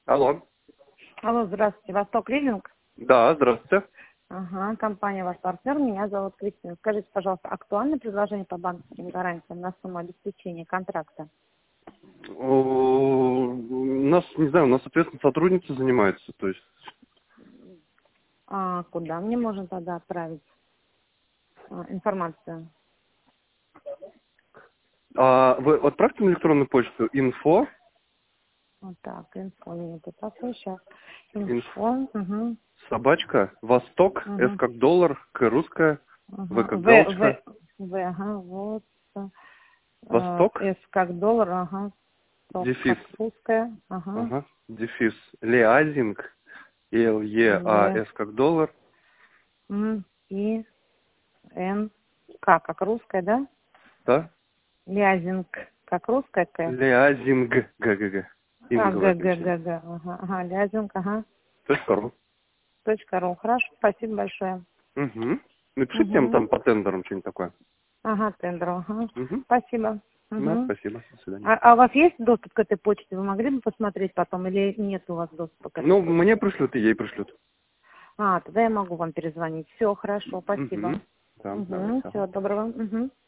Алло. Алло, здравствуйте. Восток Лизинг? Да, здравствуйте. Ага, компания ваш партнер, меня зовут Кристина. Скажите, пожалуйста, актуальное предложение по банковским гарантиям на сумму обеспечения контракта? У нас, не знаю, у нас, соответственно, сотрудница занимается, то есть... А куда мне можно тогда отправить информацию? Вы отправьте на электронную почту info, Вот так, инфо нету такой, сейчас. Инфо, угу, собачка, восток, с угу, как доллар, к русская, в ага. как галочка, Ага, вот. восток, С как доллар, ага. Ток дефис, как русская, ага. ага, дефис, леазинг, Л, С как доллар, И, Н, К как русская, да? да, Лязинг, как русская К? леазинг, г, А, инг в окончании, ага, лязинг, ага. .ру. .ру, хорошо, спасибо большое. Угу. Напишите им Угу. там по тендерам что-нибудь такое. Ага, тендер, ага. Угу. Спасибо. Да, Угу. спасибо. До свидания. А у вас есть доступ к этой почте? Вы могли бы посмотреть потом или нет у вас доступа к этой Ну, почте? мне пришлют, и ей пришлют. А, тогда я могу вам перезвонить. Все, хорошо, спасибо. Угу. Да, давай, Угу, ага. всего доброго. Угу.